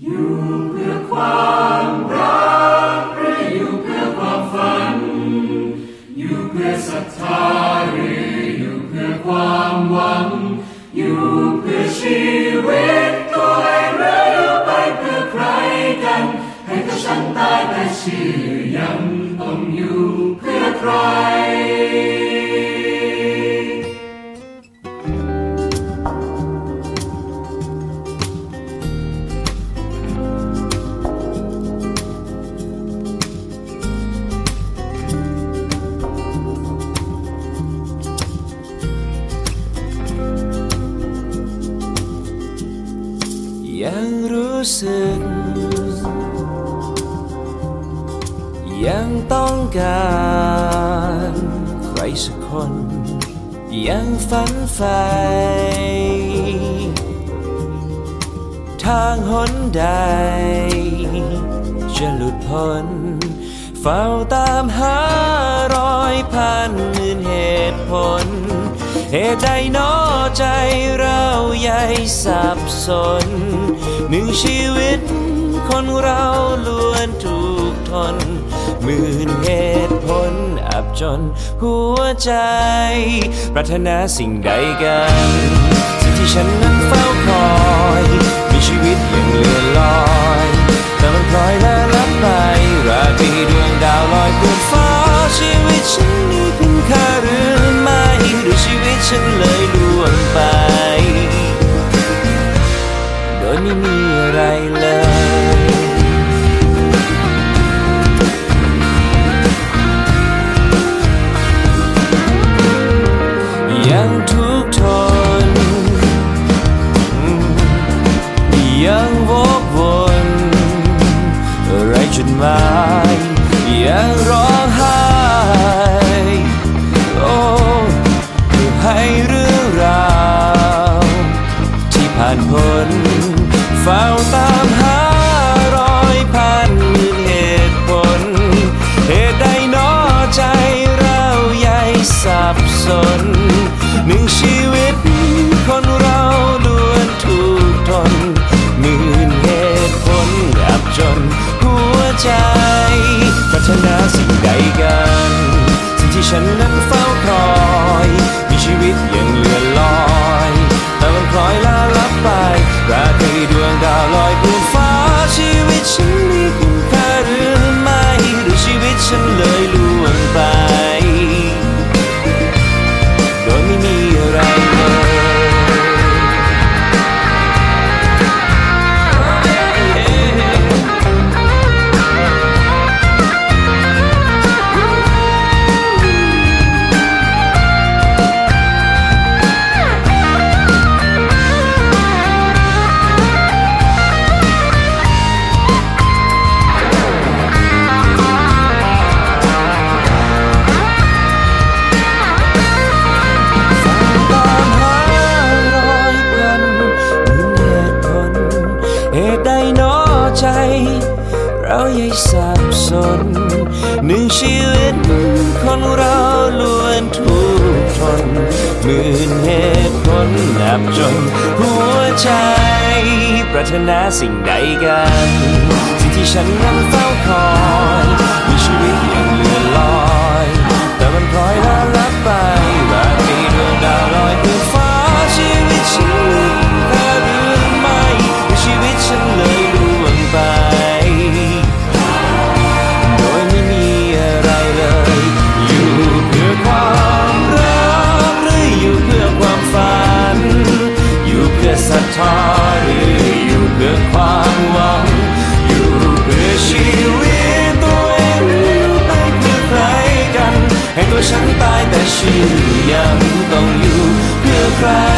อยู่เพื่อความรักหรืออยู่เพื่อความฝันอยู่เพื่อศรัทธาหรืออยู่เพื่อความหวังอยู่เพื่อชีวิตตัวเองหรืออยู่ไปเพื่อใครกันให้ตัวฉันตายแต่ชื่อยังต้องอยู่เพื่อใครยังรู้สึกยังต้องการใครสักคนยังฝันใฝ่ทางหนใดจะหลุดพ้นเฝ้าตามหารอยพันหมื่นเหตุผลเหตุใดน้อใจเราใหญ่สับสนหนึ่งชีวิตคนเราล้วนถูกทนหมื่นเหตุผลอับจนหัวใจปรารถนาสิ่งใดกันสิ่งที่ฉันนั้นเฝ้าคอยมีชีวิตอย่างเลื่อนลอยแต่มันพลอยและลับไปราตรีดวงดาวลอยบนฟ้าชีวิตฉันนี้เป็นค่าหรือไม่หรือชีวิตฉันเลยล่วงไปโดยไม่มีอะไรเลยยังทุกข์ทนยังวกวนไร้จุดหมายยังร้องไห้โอ้เพื่อให้เรื่องราวที่ผ่านพ้นเฝ้าตามหารอยพันหมื่นเหตุผลเหตุใดน้อใจเราใหญ่สับสนหนึ่งชีวิตคนเราล้วนถูกทนหมื่นเหตุผลอับจนหัวใจปรารถนาสิ่งใดกันสิ่งที่ฉันนั้นเฝ้าคอยมีชีวิตอย่างเลื่อนลอยแต่มันคล้อยลาลับไปราตรีดวงดาวลอยบนฟ้าชีวิตฉันมีคุณค่าหรือไม่หรือชีวิตฉันเลยล่วงไปโดยไม่มีอะไรเลยเราใหญ่สับสนหนึ่งชีวิตคนเราล้วนถูกทนหมื่นเหตุผลนับจนหัวใจปรารถนาสิ่งใดกันสิ่งที่ฉันนั้นเฝ้าคอยมีชีวิตอย่างเลื่อนลอยแต่มันพลอยละลับไปราตรีดวงดาวลอยบนฟ้าชีวิตฉันมีค่าหรือไม่ชีวิตฉันเลยล่วงไปโดยไม่มีอะไรเลยอยู่เพื่อความรักหรืออยู่เพื่อความฝันอยู่เพื่อศรัทธาหรืออยู่เพื่อความหวังอยู่เพื่อชีวิตตัวเองหรือไปเพื่อใครกันให้ตัวฉันตายแต่ชื่อยังต้องอยู่เพื่อใคร